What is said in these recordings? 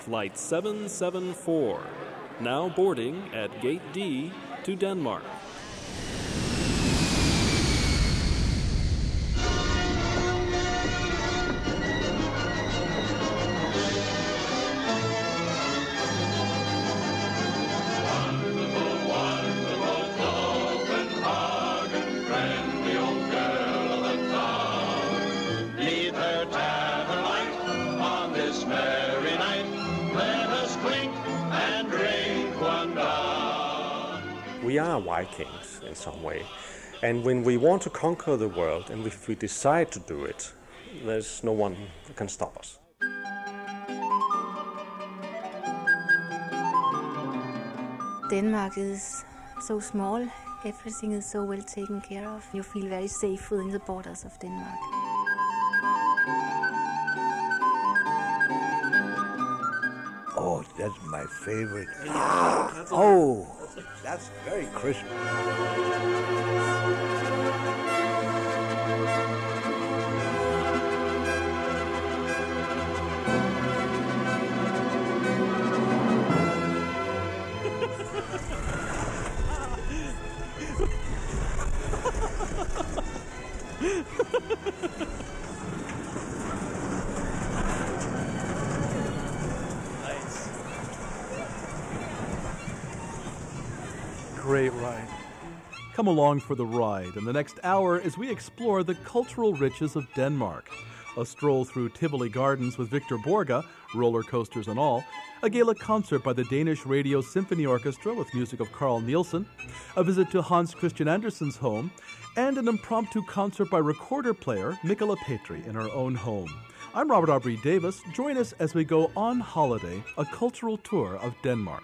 Flight 774, now boarding at Gate D to Denmark. We are Vikings in some way, and when we want to conquer the world, and if we decide to do it, there's no one that can stop us. Denmark is so small, everything is so well taken care of. You feel very safe within the borders of Denmark. Oh, that's my favorite. That's very crisp. Great ride. Come along for the ride in the next hour as we explore the cultural riches of Denmark. A stroll through Tivoli Gardens with Victor Borge, roller coasters and all, a gala concert by the Danish Radio Symphony Orchestra with music of Carl Nielsen, a visit to Hans Christian Andersen's home, and an impromptu concert by recorder player Michala Petri in our own home. I'm Robert Aubrey Davis. Join us as we go on holiday, a cultural tour of Denmark.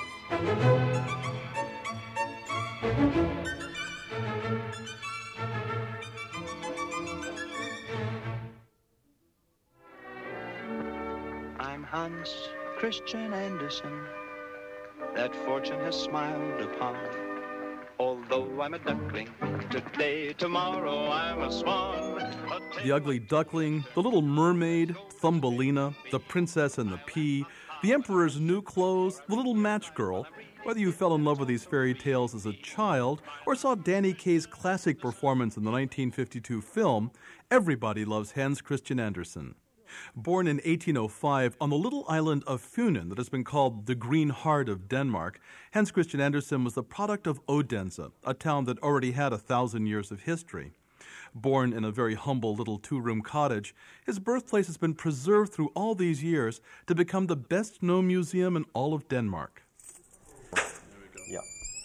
I'm Hans Christian Andersen, that fortune has smiled upon. Although I'm a duckling, today, tomorrow I'm a swan. The Ugly Duckling, The Little Mermaid, Thumbelina, The Princess and the Pea, The Emperor's New Clothes, The Little Match Girl. Whether you fell in love with these fairy tales as a child or saw Danny Kaye's classic performance in the 1952 film, everybody loves Hans Christian Andersen. Born in 1805 on the little island of Funen that has been called the Green Heart of Denmark, Hans Christian Andersen was the product of Odense, a town that already had 1,000 years of history. Born in a very humble little two-room cottage, his birthplace has been preserved through all these years to become the best-known museum in all of Denmark. Yeah.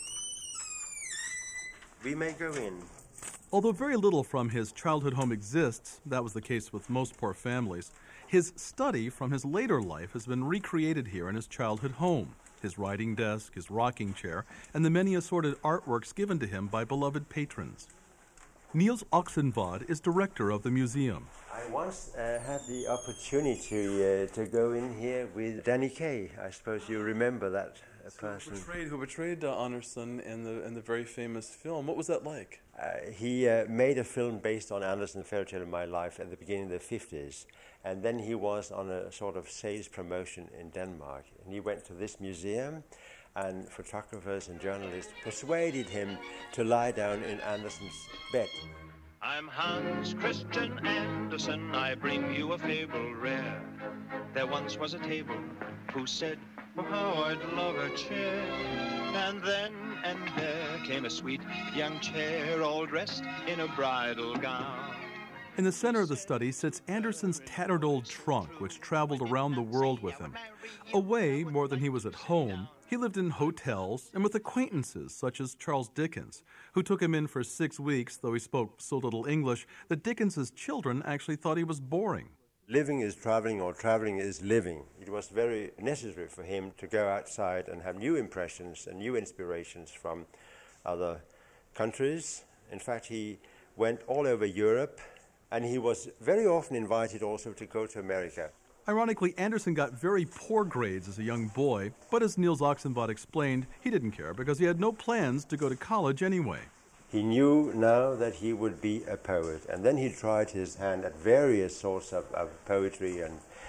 We may go in. Although very little from his childhood home exists, that was the case with most poor families, his study from his later life has been recreated here in his childhood home. His writing desk, his rocking chair, and the many assorted artworks given to him by beloved patrons. Niels Oxenvad is director of the museum. I once had the opportunity to go in here with Danny Kaye. I suppose you remember that person. Who betrayed Andersen in the very famous film. What was that like? He made a film based on Andersen's Fairy Tale of My Life at the beginning of the 50s. And then he was on a sort of sales promotion in Denmark. And he went to this museum, and photographers and journalists persuaded him to lie down in Andersen's bed. I'm Hans Christian Andersen, I bring you a fable rare. There once was a table who said, oh, how I'd love a chair. And then and there came a sweet young chair, all dressed in a bridal gown. In the center of the study sits Andersen's tattered old trunk, which traveled around the world with him. Away more than he was at home, he lived in hotels and with acquaintances such as Charles Dickens, who took him in for 6 weeks, though he spoke so little English that Dickens's children actually thought he was boring. Living is traveling, or traveling is living. It was very necessary for him to go outside and have new impressions and new inspirations from other countries. In fact, he went all over Europe, and he was very often invited also to go to America. Ironically, Andersen got very poor grades as a young boy, but as Niels Oxenvad explained, he didn't care because he had no plans to go to college anyway. He knew now that he would be a poet, and then he tried his hand at various sorts of poetry and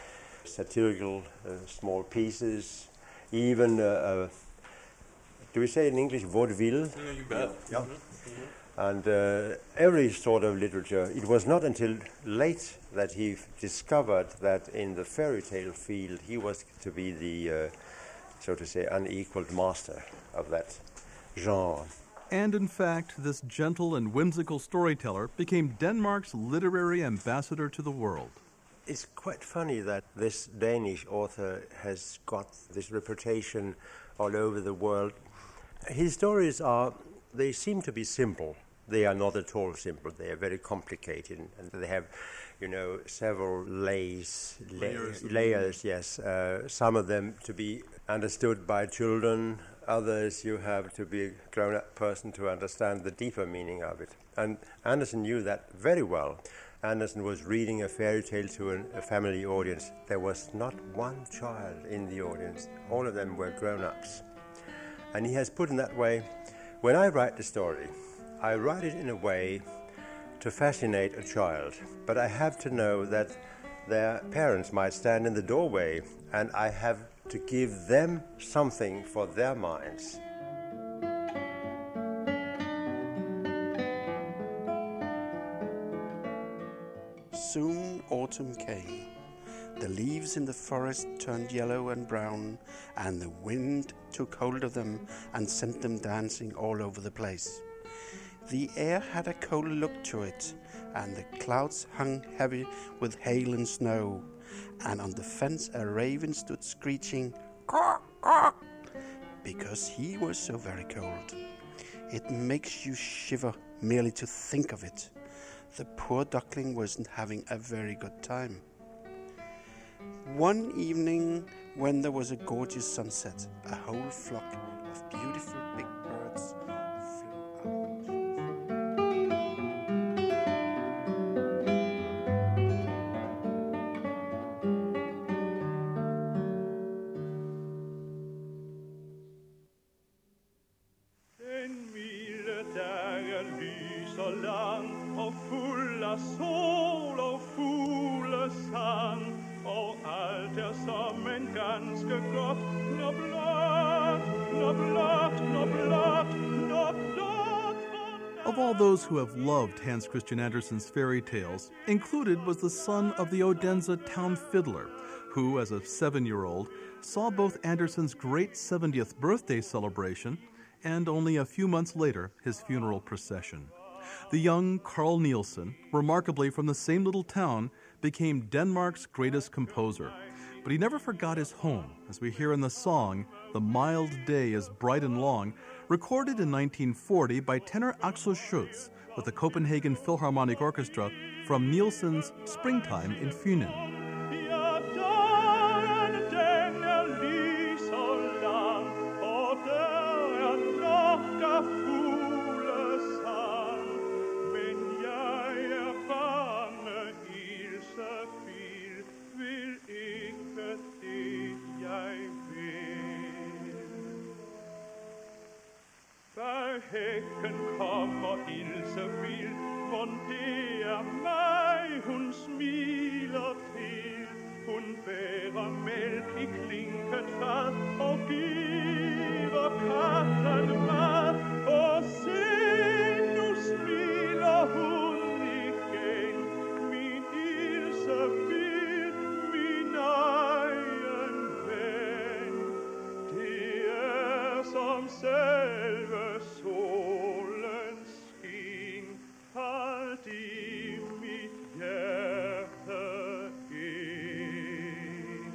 satirical small pieces, even, do we say in English, vaudeville? Yeah, you bet. Yeah. And every sort of literature. It was not until late that he discovered that in the fairy tale field he was to be the, so to say, unequaled master of that genre. And in fact, this gentle and whimsical storyteller became Denmark's literary ambassador to the world. It's quite funny that this Danish author has got this reputation all over the world. His stories they seem to be simple. They are not at all simple. They are very complicated, and they have, several layers. Yes. Some of them to be understood by children. Others you have to be a grown-up person to understand the deeper meaning of it. And Andersen knew that very well. Andersen was reading a fairy tale to a family audience. There was not one child in the audience. All of them were grown-ups. And he has put in that way, when I write the story, I write it in a way to fascinate a child. But I have to know that their parents might stand in the doorway, and I have to give them something for their minds. Soon autumn came. The leaves in the forest turned yellow and brown, and the wind took hold of them and sent them dancing all over the place. The air had a cold look to it, and the clouds hung heavy with hail and snow, and on the fence a raven stood screeching, "Caw, caw," because he was so very cold. It makes you shiver merely to think of it. The poor duckling wasn't having a very good time. One evening, when there was a gorgeous sunset, a whole flock of beautiful big birds flew out. Den milde dag lyser lang og fuld af sol og fuglesang, og alt som en ganske godt, når blot. Of all those who have loved Hans Christian Andersen's fairy tales, included was the son of the Odense town fiddler, who, as a 7-year-old, saw both Andersen's great 70th birthday celebration and only a few months later his funeral procession. The young Carl Nielsen, remarkably from the same little town, became Denmark's greatest composer. But he never forgot his home, as we hear in the song, "The Mild Day is Bright and Long," recorded in 1940 by tenor Axel Schütz with the Copenhagen Philharmonic Orchestra from Nielsen's Springtime in Funen. Hækken kommer ilsevild, mon det mig, hun smiler til. Hun bærer mælk i klinket fad og giver katten mad. Og se, nu smiler hun igen, min ilsevild, min egen ven. Det som selve solens skin, alt i mit hjerte ind.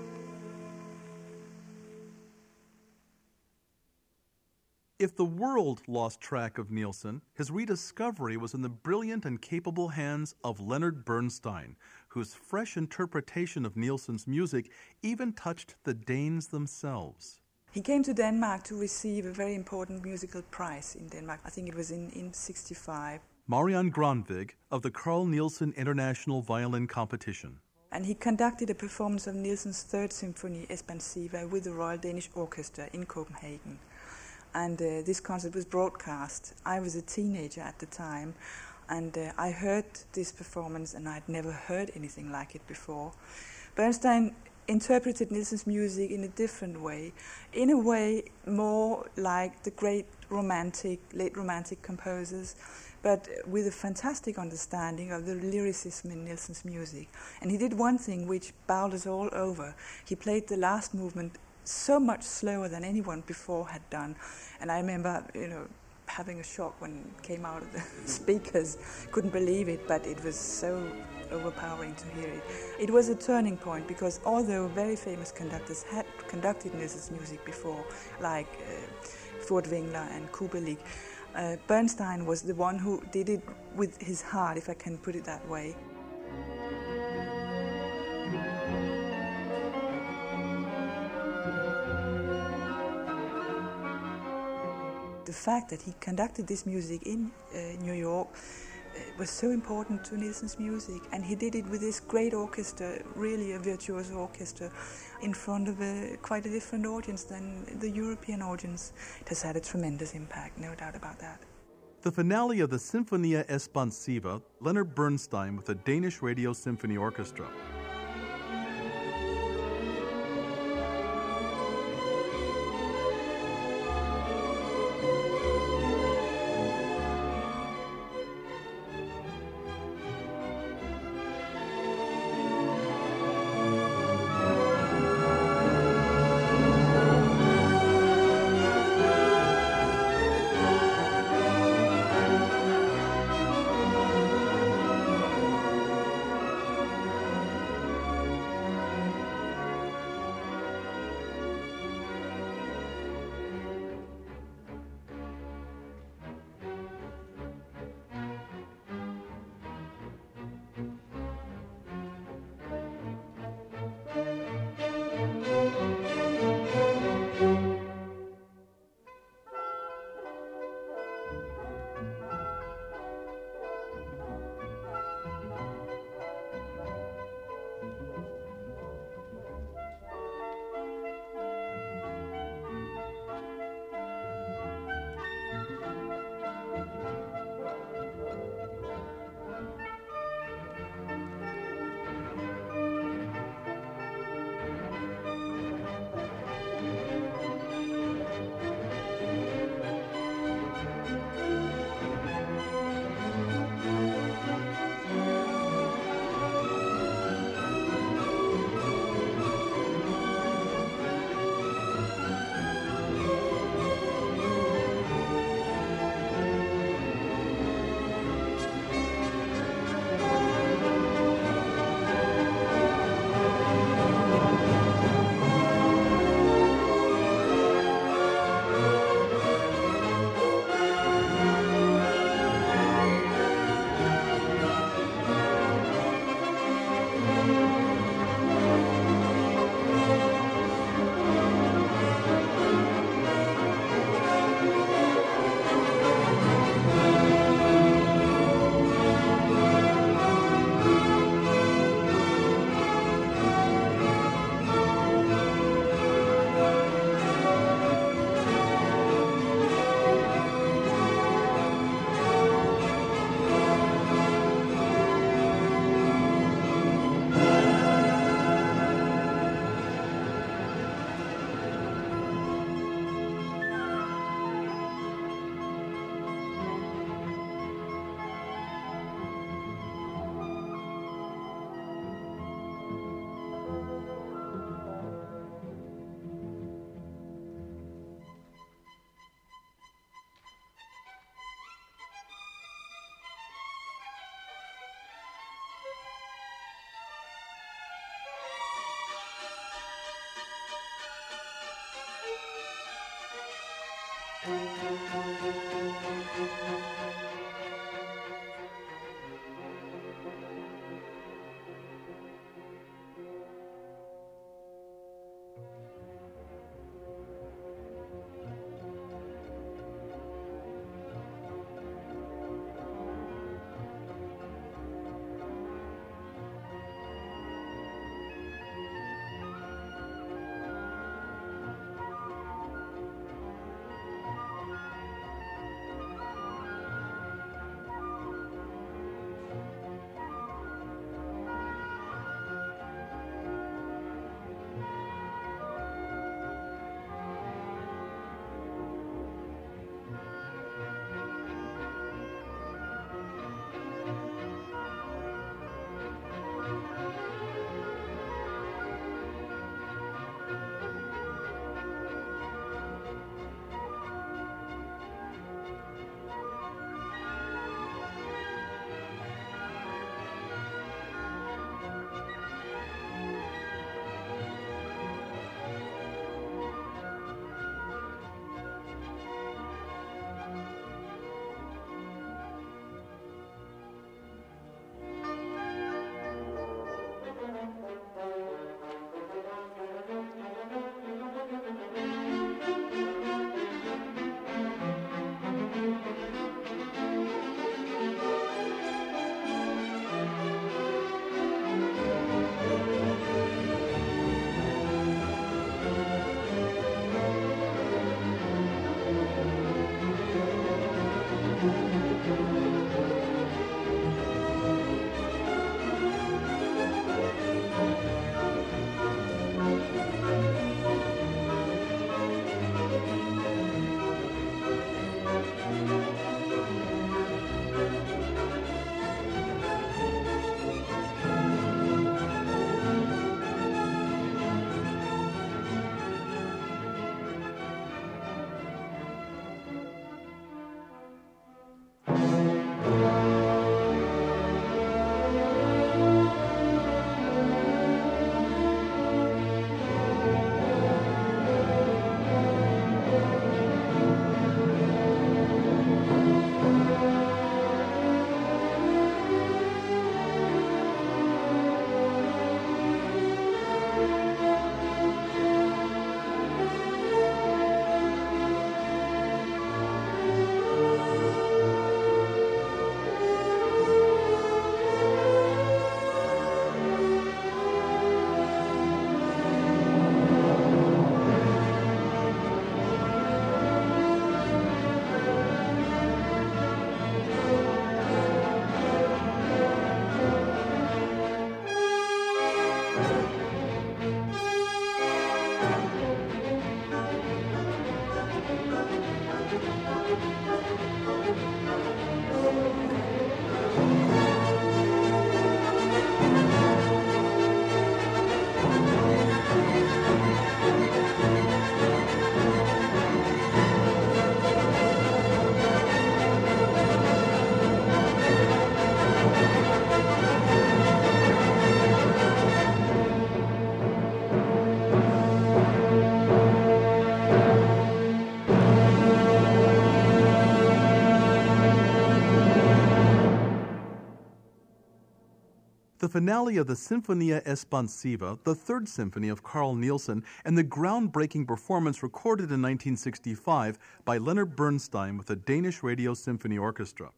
If the world lost track of Nielsen, his rediscovery was in the brilliant and capable hands of Leonard Bernstein, whose fresh interpretation of Nielsen's music even touched the Danes themselves. He came to Denmark to receive a very important musical prize in Denmark. I think it was in 1965. Marianne Granvig of the Carl Nielsen International Violin Competition. And he conducted a performance of Nielsen's Third Symphony Espansiva with the Royal Danish Orchestra in Copenhagen. And this concert was broadcast. I was a teenager at the time, and I heard this performance, and I'd never heard anything like it before. Bernstein interpreted Nielsen's music in a different way, in a way more like the great late romantic composers, but with a fantastic understanding of the lyricism in Nielsen's music. And he did one thing which bowled us all over. He played the last movement so much slower than anyone before had done. And I remember, having a shock when it came out of the speakers. Couldn't believe it, but it was so overpowering to hear it. It was a turning point because although very famous conductors had conducted Nielsen's music before, like Furtwängler and Kubelik, Bernstein was the one who did it with his heart, if I can put it that way. The fact that he conducted this music in New York was so important to Nielsen's music, and he did it with this great orchestra, really a virtuoso orchestra, in front of quite a different audience than the European audience. It has had a tremendous impact, no doubt about that. The finale of the Sinfonia Espansiva, Leonard Bernstein with the Danish Radio Symphony Orchestra. the finale of the Sinfonia Espansiva, the third symphony of Carl Nielsen, and the groundbreaking performance recorded in 1965 by Leonard Bernstein with the Danish Radio Symphony Orchestra.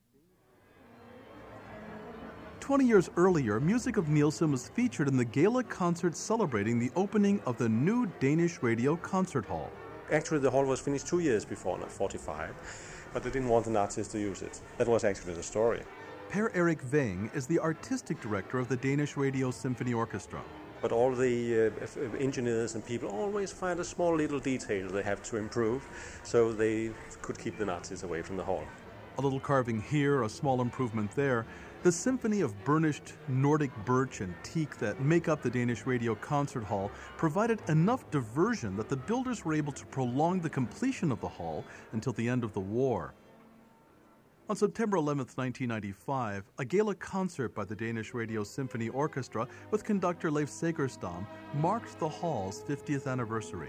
20 years earlier, music of Nielsen was featured in the gala concert celebrating the opening of the new Danish Radio Concert Hall. Actually, the hall was finished 2 years before, not 45, but they didn't want the Nazis to use it. That was actually the story. Per Erik Veng is the artistic director of the Danish Radio Symphony Orchestra. But all the engineers and people always find a small little detail they have to improve, so they could keep the Nazis away from the hall. A little carving here, a small improvement there. The symphony of burnished Nordic birch and teak that make up the Danish Radio Concert Hall provided enough diversion that the builders were able to prolong the completion of the hall until the end of the war. On September 11, 1995, a gala concert by the Danish Radio Symphony Orchestra with conductor Leif Segerstam marked the hall's 50th anniversary.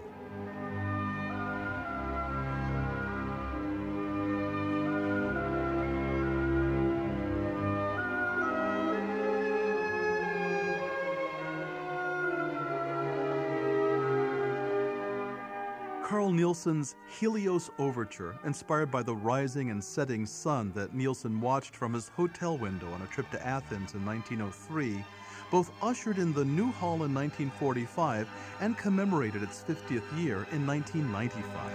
Carl Nielsen's Helios Overture, inspired by the rising and setting sun that Nielsen watched from his hotel window on a trip to Athens in 1903, both ushered in the new hall in 1945 and commemorated its 50th year in 1995.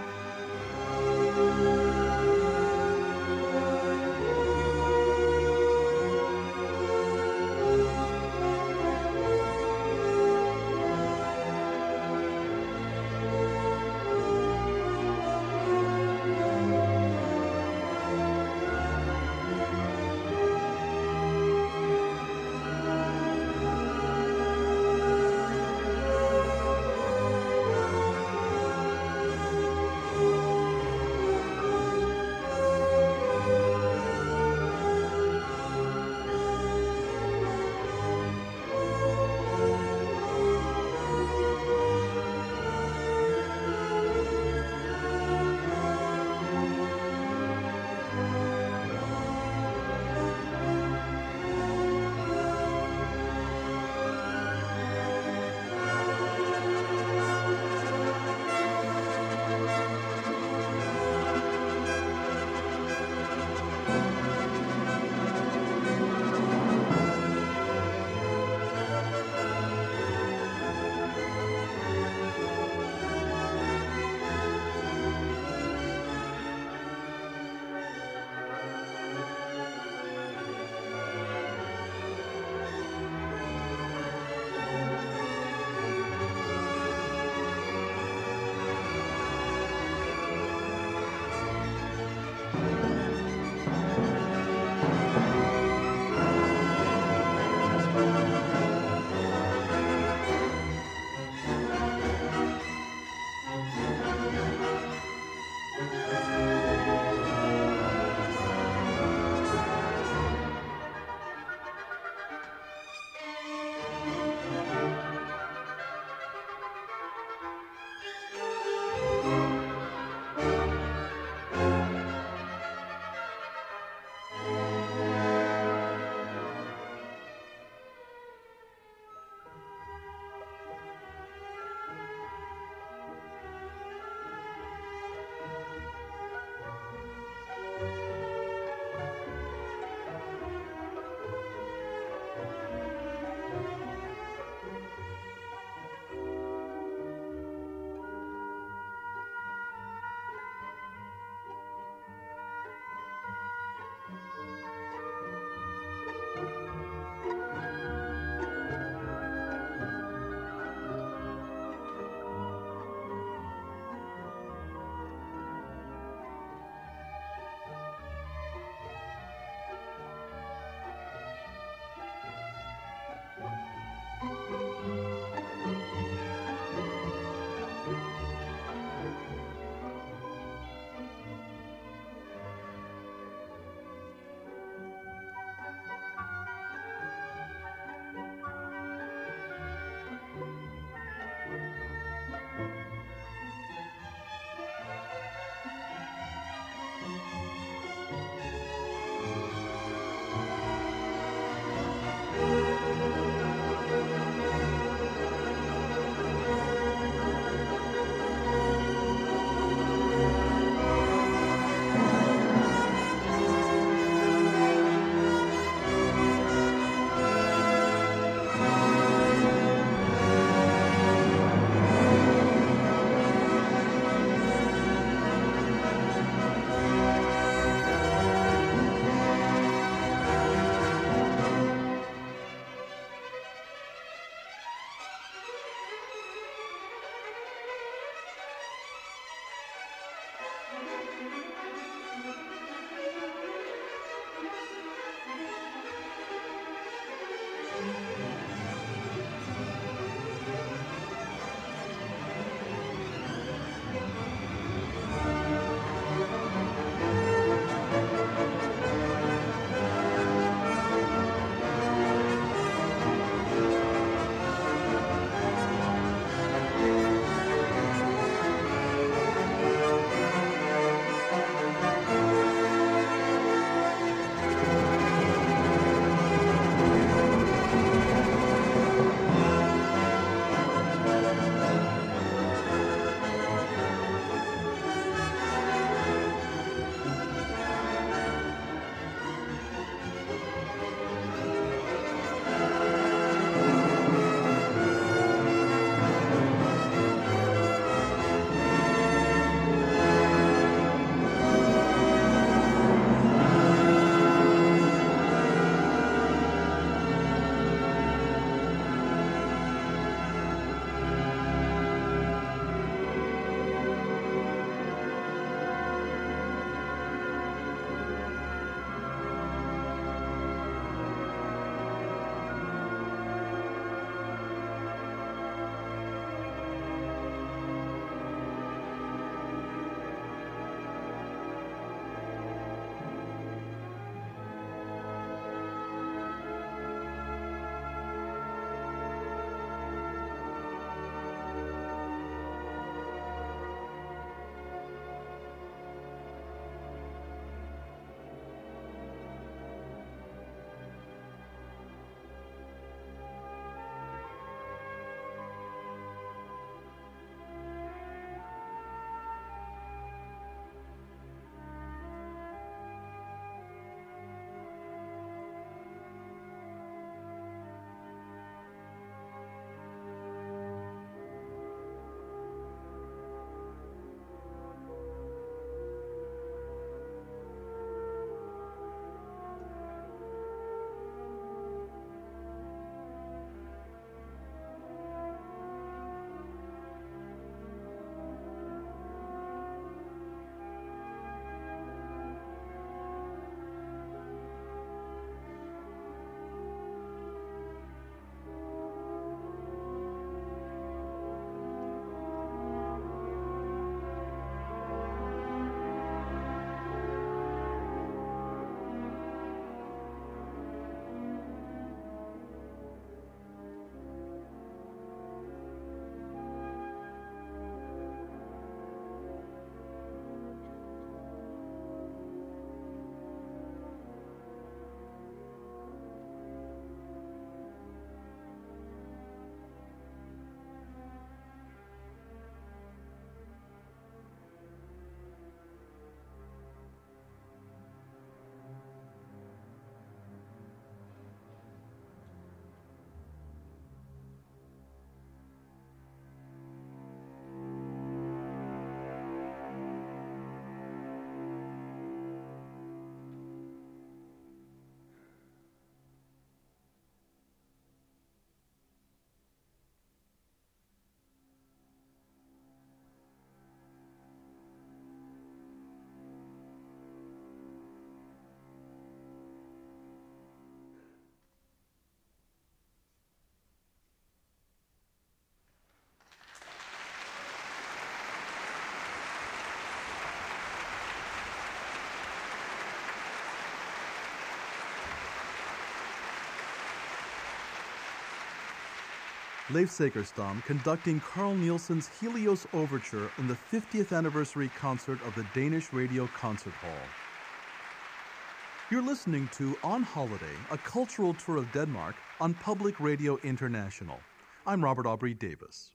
Leif Segerstam conducting Carl Nielsen's Helios Overture in the 50th anniversary concert of the Danish Radio Concert Hall. You're listening to On Holiday, a cultural tour of Denmark on Public Radio International. I'm Robert Aubrey Davis.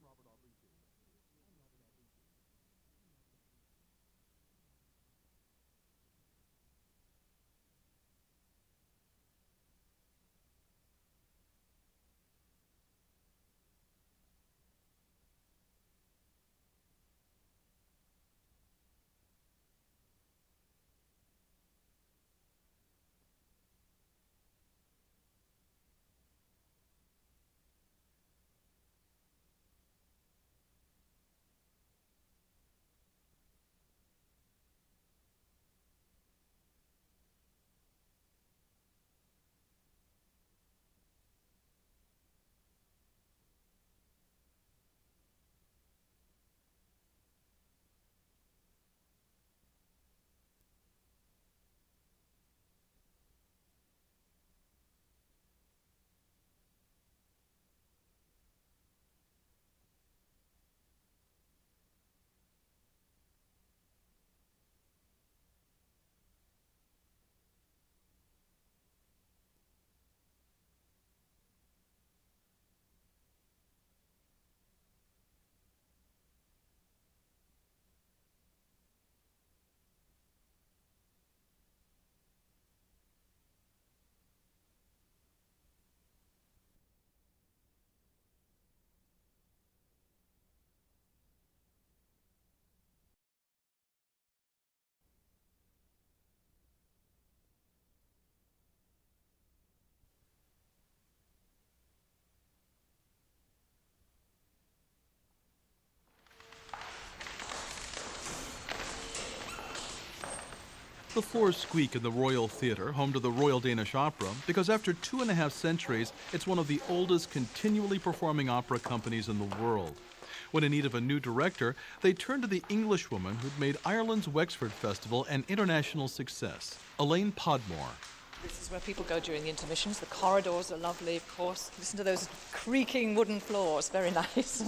The floors squeak in the Royal Theatre, home to the Royal Danish Opera, because after 2.5 centuries, it's one of the oldest continually performing opera companies in the world. When in need of a new director, they turned to the Englishwoman who'd made Ireland's Wexford Festival an international success, Elaine Podmore. This is where people go during the intermissions. The corridors are lovely, of course. Listen to those creaking wooden floors, very nice.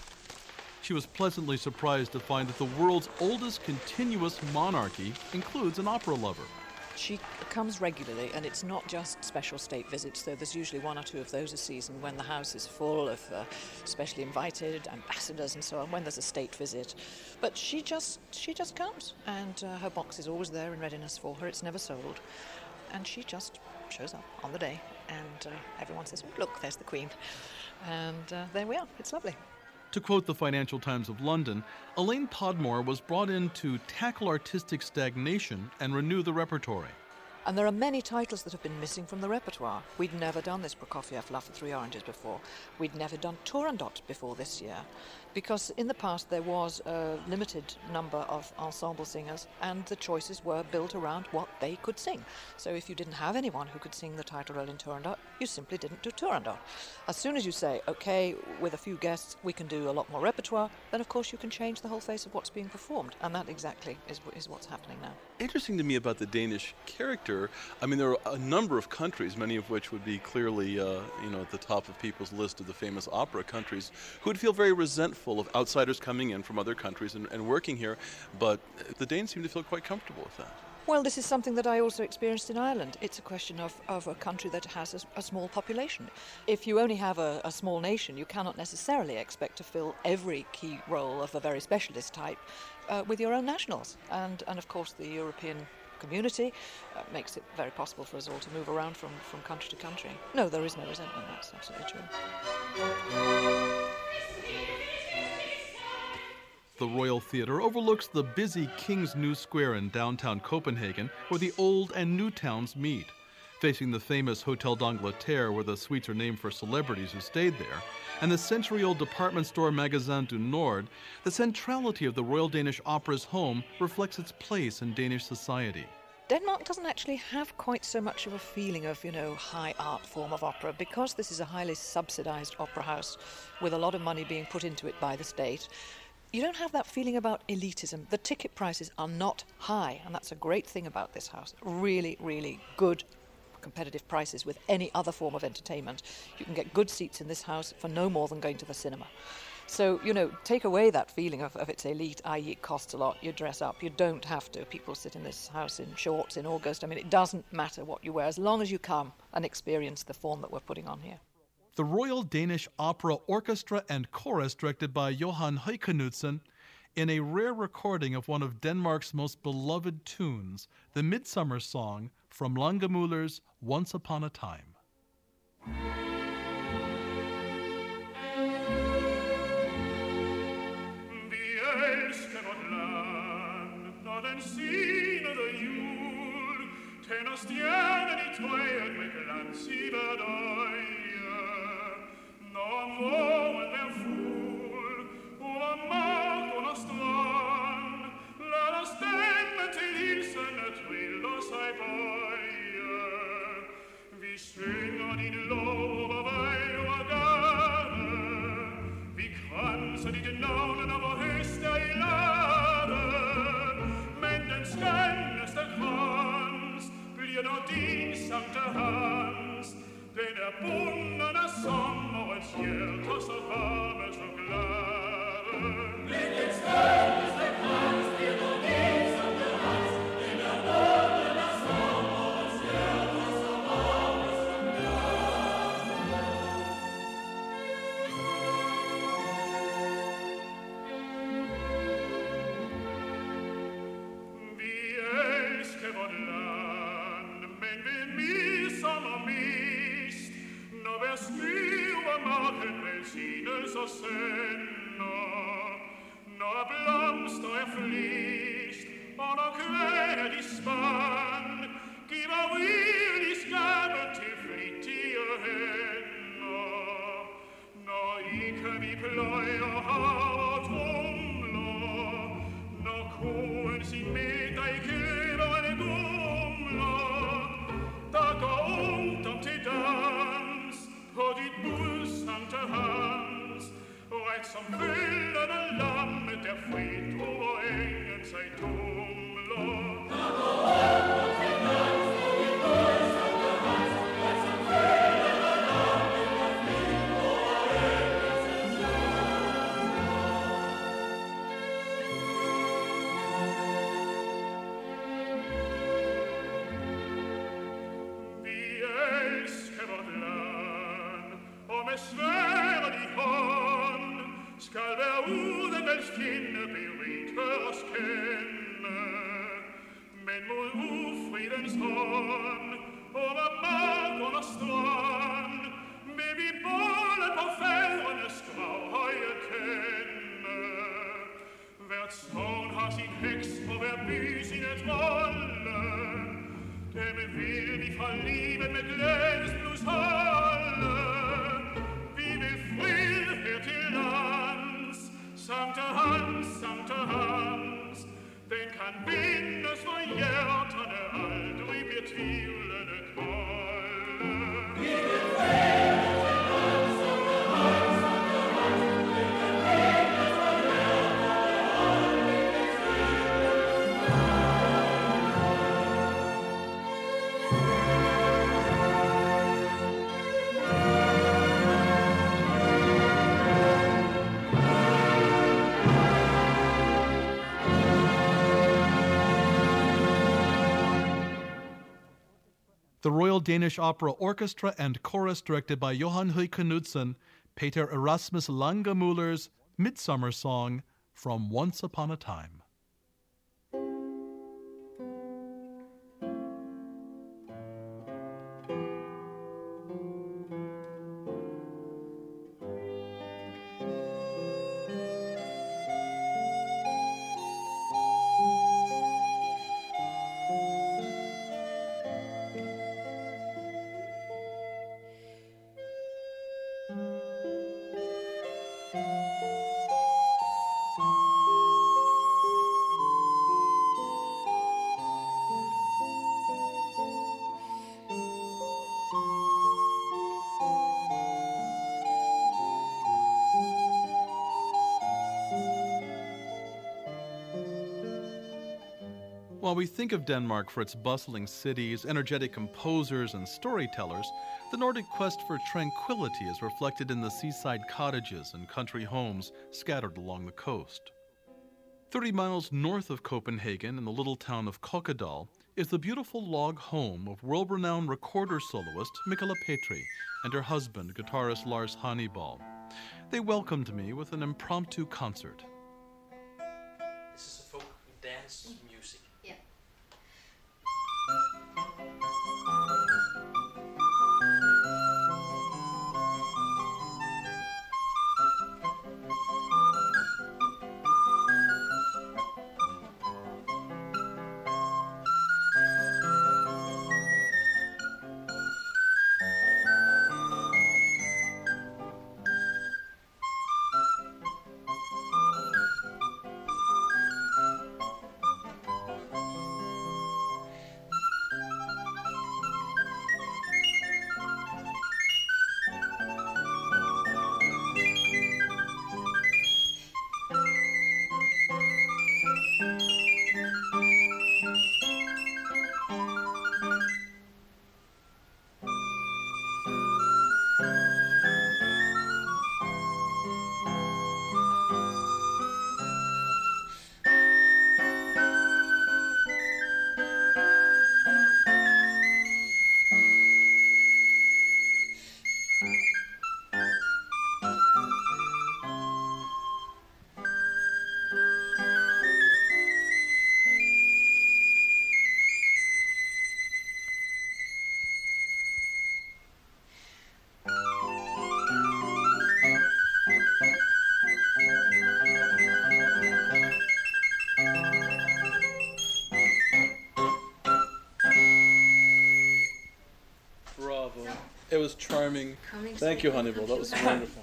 She was pleasantly surprised to find that the world's oldest continuous monarchy includes an opera lover. She comes regularly, and it's not just special state visits, though there's usually 1 or 2 of those a season when the house is full of specially invited ambassadors and so on, when there's a state visit. But she just comes, and her box is always there in readiness for her. It's never sold. And she just shows up on the day, and everyone says, look, there's the Queen. And there we are. It's lovely. To quote the Financial Times of London, Elaine Podmore was brought in to tackle artistic stagnation and renew the repertory. And there are many titles that have been missing from the repertoire. We'd never done this Prokofiev Love for Three Oranges before. We'd never done Turandot before this year. Because in the past there was a limited number of ensemble singers, and the choices were built around what they could sing. So if you didn't have anyone who could sing the title role in Turandot, you simply didn't do Turandot. As soon as you say, okay, with a few guests we can do a lot more repertoire, then of course you can change the whole face of what's being performed. And that exactly is what's happening now. Interesting to me about the Danish character, I mean, there are a number of countries, many of which would be clearly, at the top of people's list of the famous opera countries, who would feel very resentful of outsiders coming in from other countries and working here, but the Danes seem to feel quite comfortable with that. Well, this is something that I also experienced in Ireland. It's a question of a country that has a small population. If you only have a small nation, you cannot necessarily expect to fill every key role of a very specialist type with your own nationals. And of course, the European community makes it very possible for us all to move around from country to country. No, there is no resentment. That's absolutely true. The Royal Theatre overlooks the busy King's New Square in downtown Copenhagen, where the old and new towns meet. Facing the famous Hotel d'Angleterre, where the suites are named for celebrities who stayed there, and the century-old department store Magasin du Nord, the centrality of the Royal Danish Opera's home reflects its place in Danish society. Denmark doesn't actually have quite so much of a feeling of, high art form of opera, because this is a highly subsidized opera house with a lot of money being put into it by the state. You don't have that feeling about elitism. The ticket prices are not high, and that's a great thing about this house. Really, really good competitive prices with any other form of entertainment. You can get good seats in this house for no more than going to the cinema. So, take away that feeling of it's elite, i.e. it costs a lot, you dress up. You don't have to. People sit in this house in shorts in August. I mean, it doesn't matter what you wear as long as you come and experience the form that we're putting on here. The Royal Danish Opera Orchestra and Chorus, directed by Johan Høj Knudsen, in a rare recording of one of Denmark's most beloved tunes, the Midsummer Song from Langemüller's Once Upon a Time. Den sinede jul tænder stjernen i træet med glans i hvert øje. Når månen er fuld over mark under strand, lad os stemme til hilsene triller sig bøje. Vi synger din lov over vej og gade, vi kranser dit navn, når vor høst er i lade. Den skønneste krans bliver når din Sankte Hans. Den er bunden af sommerens hjerter, så varme, så glade. Men den skønneste krans bliver når din Sankte Hans. Den er bunden af sommerens hjerter, så varme, så velsignelser sender, når blomster er flest, og når kvæg er de spand, giver rigelig skabe til flittige hænder. Når ikke vi pløjer har og trumler, når koen sin middag i køberen gumler, der går ungdom til dans på dit bud, Sankte Hans, ret som følgende lamme, der frit over engen sig tumler. Der går ungdom til dans på dit bud, Sankte Hans, ret som følgende lamme, der frit over engen sig tumler. Vi elsker vort land, og med sværet i hånd skal hver udemælds fjende beredt os kende. Men mod ufridens hånd, over mark under strand, vil vi båle på fædrenes gravhøje kende. Hvert sogn har sin heks, og hver by sine trolde. Dem vil vi fra livet med glædesblus holde. Vi vil frid her til lands, Sankte Hans, Sankte Hans. Den kan bindes, for hjerterne aldrig bliver tvivlende kolde. Vi vil frid her til lands, Sankte Hans, Sankte Hans. Den kan bindes, for hjerterne aldrig bliver tvivlende The Royal Danish Opera Orchestra and Chorus, directed by Johan Høj Knudsen, Peter Erasmus Langemüller's Midsummer Song from Once Upon a Time. While we think of Denmark for its bustling cities, energetic composers, and storytellers, the Nordic quest for tranquility is reflected in the seaside cottages and country homes scattered along the coast. 30 miles north of Copenhagen in the little town of Kokkedal is the beautiful log home of world-renowned recorder soloist Michala Petri and her husband, guitarist Lars Hannibal. They welcomed me with an impromptu concert. This is a folk dance music. Yeah. It was charming. Thank you, Hannibal. That was wonderful.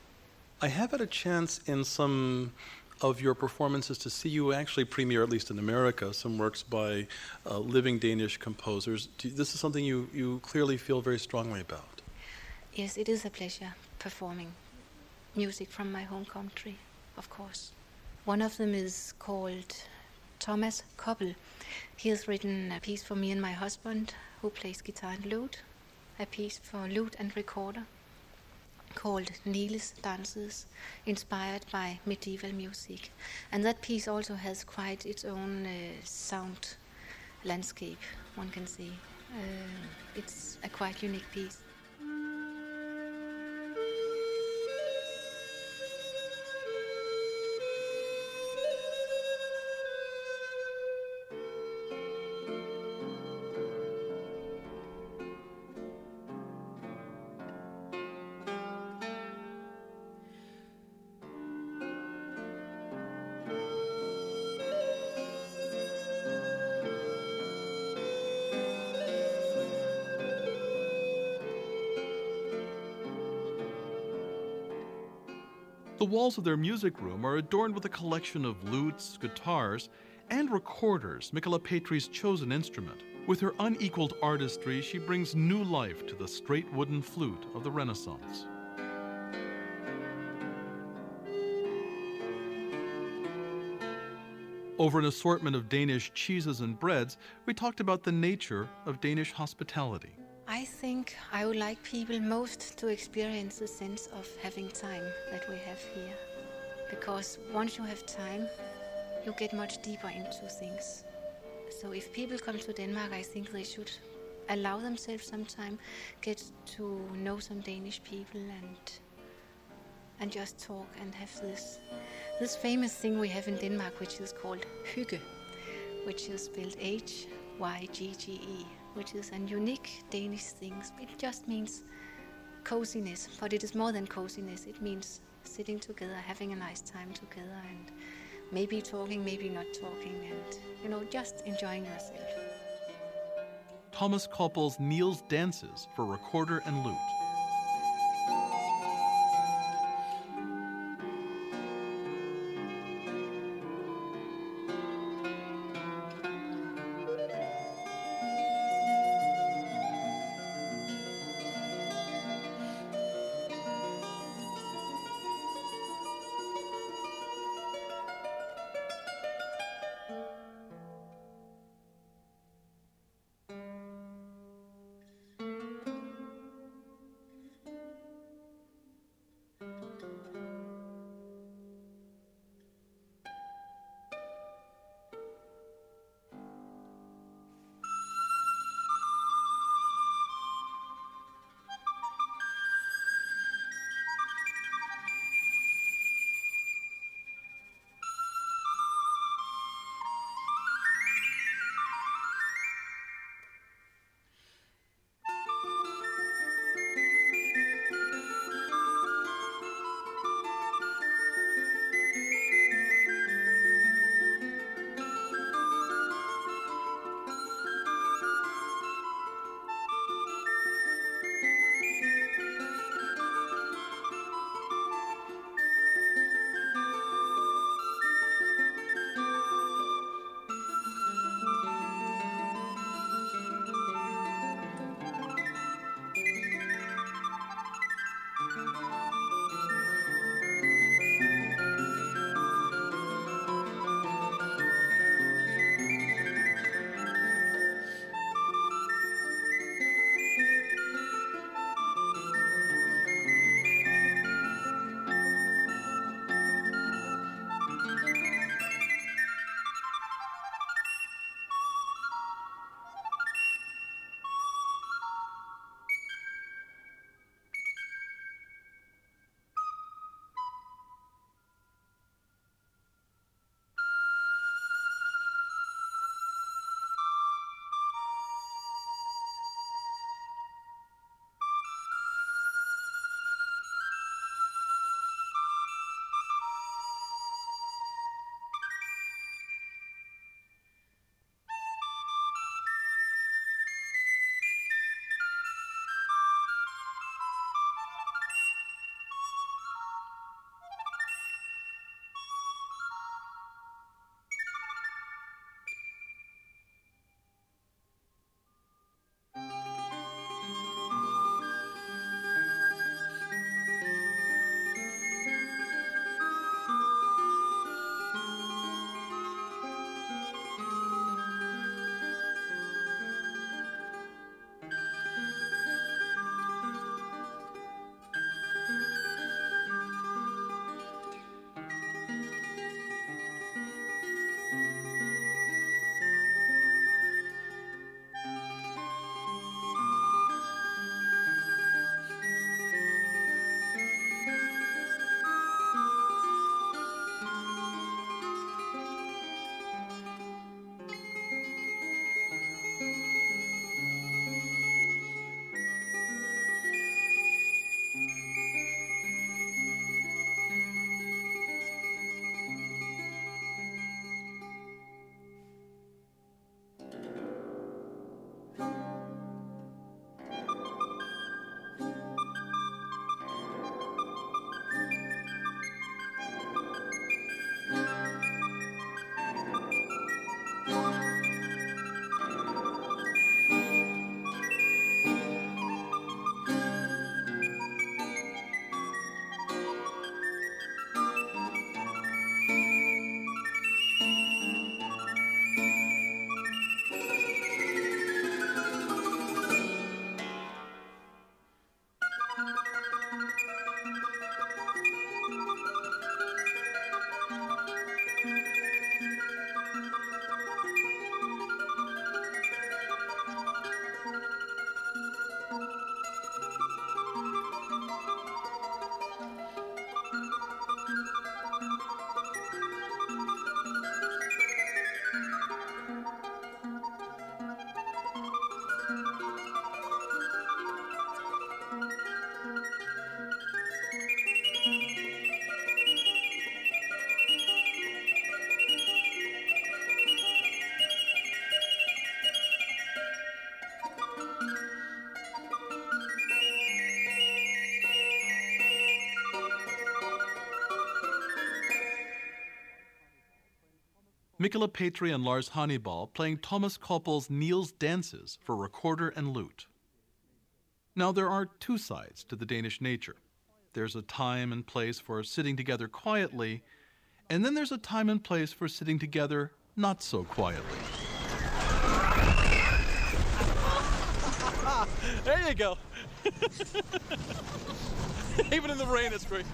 I have had a chance in some of your performances to see you actually premiere, at least in America, some works by living Danish composers. This is something you clearly feel very strongly about. Yes, it is a pleasure performing music from my home country, of course. One of them is called Thomas Koppel. He has written a piece for me and my husband, who plays guitar and lute, a piece for lute and recorder called Niels Danses, inspired by medieval music. And that piece also has quite its own sound landscape, one can see. It's a quite unique piece. The walls of their music room are adorned with a collection of lutes, guitars, and recorders, Michala Petri's chosen instrument. With her unequaled artistry, she brings new life to the straight wooden flute of the Renaissance. Over an assortment of Danish cheeses and breads, we talked about the nature of Danish hospitality. I think I would like people most to experience the sense of having time that we have here. Because once you have time, you get much deeper into things. So if people come to Denmark, I think they should allow themselves some time, get to know some Danish people and just talk and have this famous thing we have in Denmark, which is called hygge, which is spelled H-Y-G-G-E, which is a unique Danish thing. It just means coziness, but it is more than coziness. It means sitting together, having a nice time together, and maybe talking, maybe not talking, and, just enjoying yourself. Thomas Koppel's Niels Danses for recorder and lute. Michala Petri and Lars Hannibal playing Thomas Koppel's Niels Dances for recorder and lute. Now, there are two sides to the Danish nature. There's a time and place for sitting together quietly, and then there's a time and place for sitting together not so quietly. There you go. Even in the rain, it's great.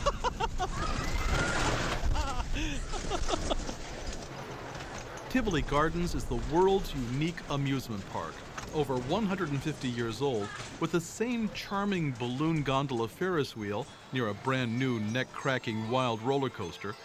Tivoli Gardens is the world's unique amusement park, over 150 years old, with the same charming balloon gondola Ferris wheel near a brand new neck-cracking wild roller coaster,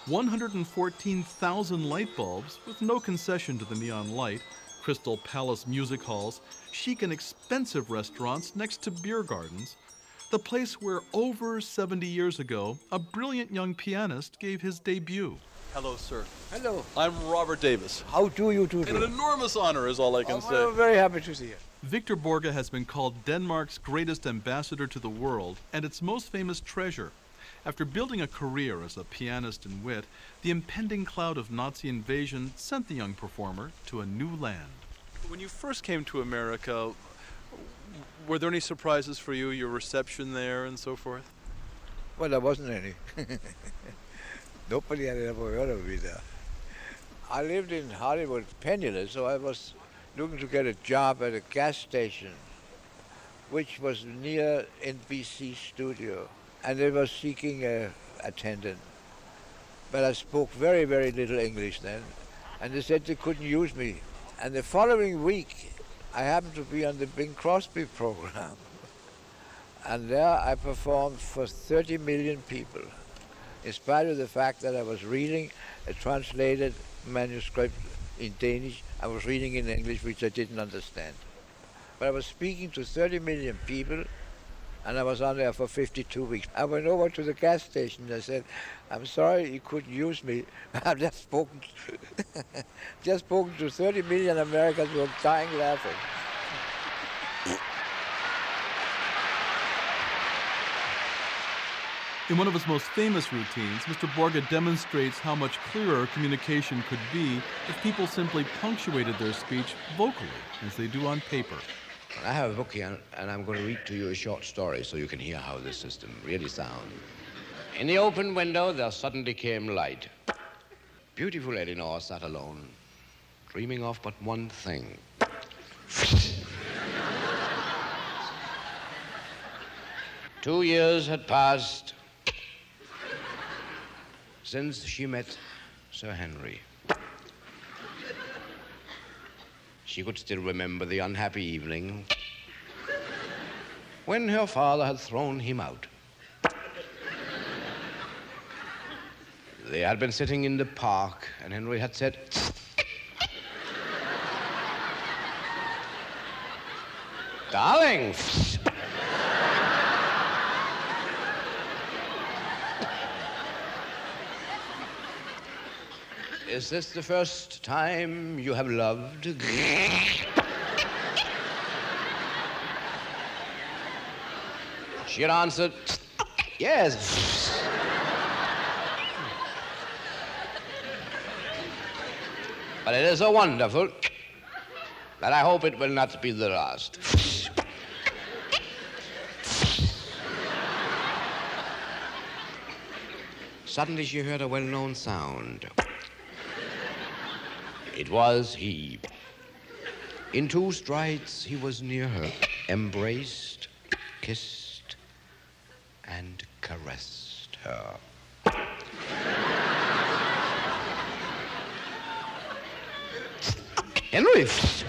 114,000 light bulbs with no concession to the neon light, Crystal Palace music halls, chic and expensive restaurants next to beer gardens, the place where over 70 years ago, a brilliant young pianist gave his debut. Hello, sir. Hello. I'm Robert Davis. How do you do? An enormous honor is all I can say. I'm very happy to see you. Victor Borge has been called Denmark's greatest ambassador to the world and its most famous treasure. After building a career as a pianist and wit, the impending cloud of Nazi invasion sent the young performer to a new land. When you first came to America, were there any surprises for you, your reception there and so forth? Well, there wasn't any. Nobody had ever heard of me there. I lived in Hollywood penniless, so I was looking to get a job at a gas station, which was near NBC studio, and they were seeking an attendant. But I spoke very, very little English then, and they said they couldn't use me. And the following week, I happened to be on the Bing Crosby program, and there I performed for 30 million people. In spite of the fact that I was reading a translated manuscript in Danish, I was reading in English, which I didn't understand. But I was speaking to 30 million people, and I was on there for 52 weeks. I went over to the gas station and I said, I'm sorry you couldn't use me. I've just spoken to 30 million Americans who are dying laughing. In one of his most famous routines, Mr. Borge demonstrates how much clearer communication could be if people simply punctuated their speech vocally, as they do on paper. I have a book here, and I'm going to read to you a short story so you can hear how this system really sounds. In the open window, there suddenly came light. Beautiful Elinor sat alone, dreaming of but one thing. 2 years had passed since she met Sir Henry. She could still remember the unhappy evening when her father had thrown him out. They had been sitting in the park, and Henry had said, "Darling!" Is this the first time you have loved? She had answered, yes. But it is so wonderful that I hope it will not be the last. Suddenly she heard a well-known sound. It was he. In 2 strides, he was near her, embraced, kissed, and caressed her. Henry!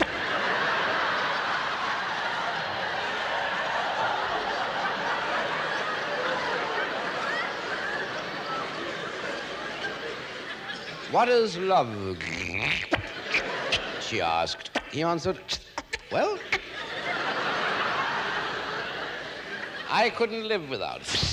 What is love? She asked. He answered, well, I couldn't live without it.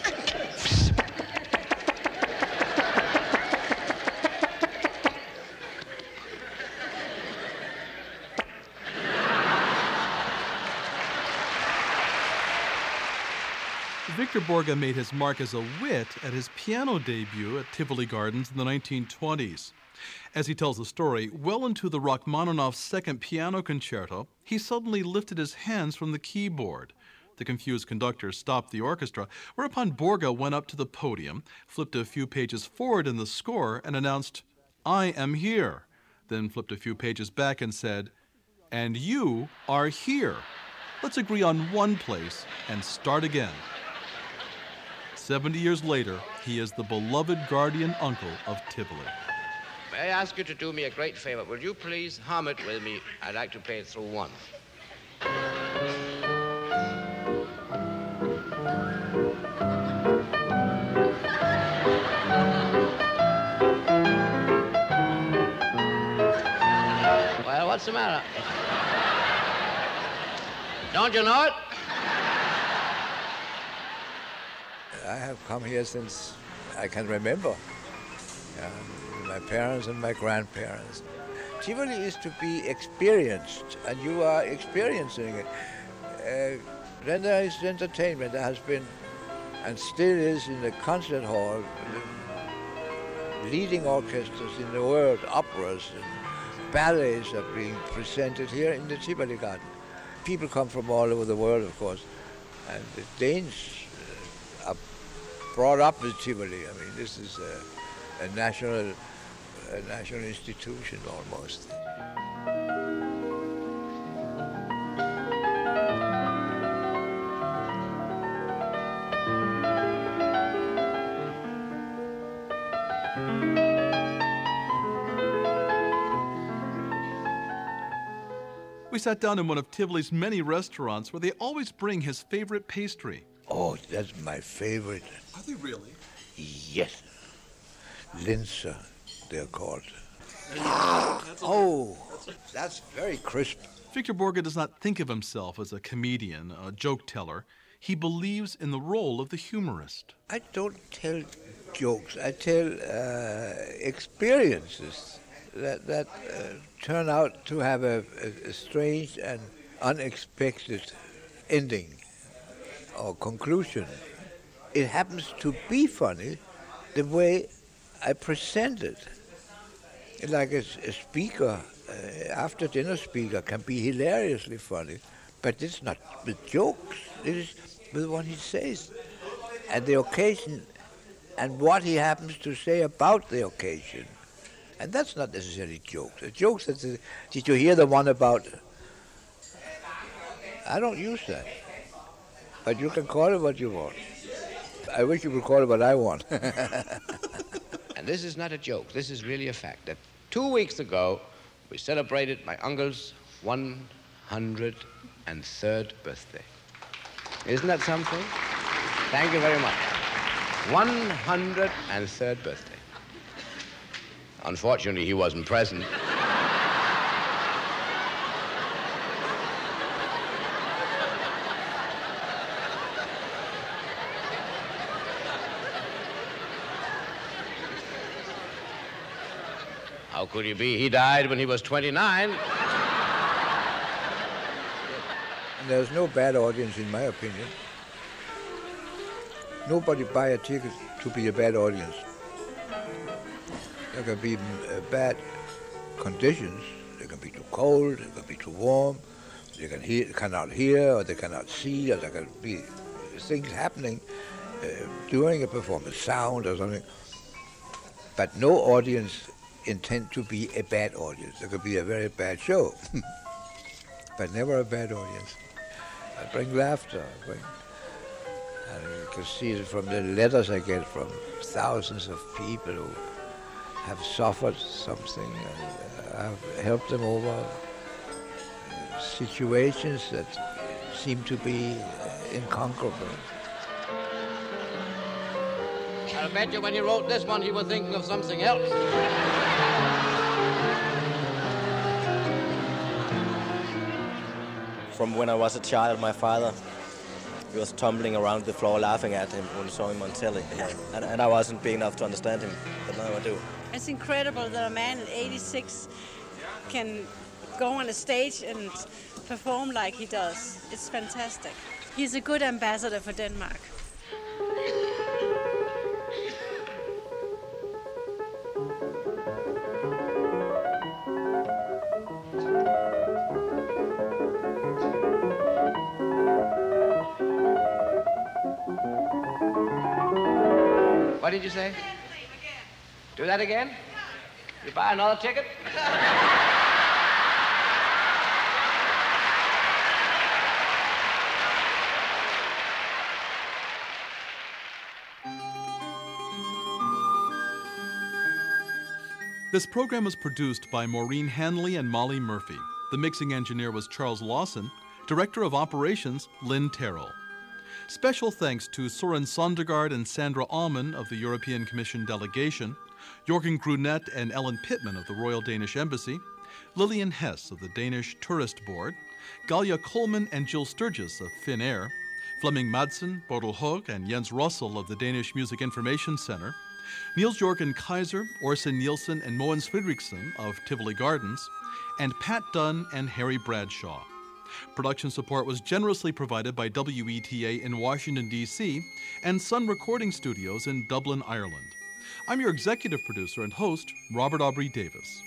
Victor Borge made his mark as a wit at his piano debut at Tivoli Gardens in the 1920s. As he tells the story, well into the Rachmaninoff's second piano concerto, he suddenly lifted his hands from the keyboard. The confused conductor stopped the orchestra, whereupon Borge went up to the podium, flipped a few pages forward in the score, and announced, "I am here," then flipped a few pages back and said, "And you are here. Let's agree on one place and start again." 70 years later, he is the beloved guardian uncle of Tivoli. May I ask you to do me a great favor? Will you please hum it with me? I'd like to play it through one. Well, what's the matter? Don't you know it? I have come here since I can remember. My parents and my grandparents. Tivoli is to be experienced, and you are experiencing it. Then there is entertainment. There has been, and still is, in the concert hall, the leading orchestras in the world, operas and ballets are being presented here in the Tivoli Garden. People come from all over the world, of course, and the Danes are brought up with Tivoli. I mean, this is a national institution almost. We sat down in one of Tivoli's many restaurants where they always bring his favorite pastry. Oh, that's my favorite. Are they really? Yes. Linzer, they're called. That's very crisp. Victor Borge does not think of himself as a comedian, a joke teller. He believes in the role of the humorist. I don't tell jokes. I tell experiences that turn out to have a strange and unexpected ending or conclusion. It happens to be funny the way I present it. Like a speaker, after dinner speaker, can be hilariously funny, but it's not with jokes. It is with what he says and the occasion and what he happens to say about the occasion. And that's not necessarily jokes. The jokes that did you hear the one about? I don't use that, but you can call it what you want. I wish you would call it what I want. And this is not a joke. This is really a fact. That 2 weeks ago, we celebrated my uncle's 103rd birthday. Isn't that something? Thank you very much. 103rd birthday. Unfortunately, he wasn't present. How could he be? He died when he was 29. There's no bad audience, in my opinion. Nobody buy a ticket to be a bad audience. There can be bad conditions. They can be too cold, they can be too warm, they cannot hear, or they cannot see, or there can be things happening during a performance, sound or something. But no audience intend to be a bad audience. There could be a very bad show, but never a bad audience. I bring laughter. And you can see it from the letters I get from thousands of people who have suffered something, and I've helped them over situations that seem to be inconquerable. I bet you when he wrote this one, he was thinking of something else. From when I was a child, my father, he was tumbling around the floor laughing at him when he saw him on telly. And I wasn't big enough to understand him, but now I do. It's incredible that a man at 86 can go on a stage and perform like he does. It's fantastic. He's a good ambassador for Denmark. What did you say? Do that again? You buy another ticket? This program was produced by Maureen Hanley and Molly Murphy. The mixing engineer was Charles Lawson. Director of Operations, Lynn Terrell. Special thanks to Soren Sondergaard and Sandra Allman of the European Commission delegation, Jorgen Grunet and Ellen Pittman of the Royal Danish Embassy, Lillian Hess of the Danish Tourist Board, Galia Coleman and Jill Sturgis of Finnair, Flemming Madsen, Bodil Høeg, and Jens Rossel of the Danish Music Information Center, Niels Jorgen Kaiser, Orson Nielsen, and Mogens Fredriksson of Tivoli Gardens, and Pat Dunn and Harry Bradshaw. Production support was generously provided by WETA in Washington, D.C., and Sun Recording Studios in Dublin, Ireland. I'm your executive producer and host, Robert Aubrey Davis.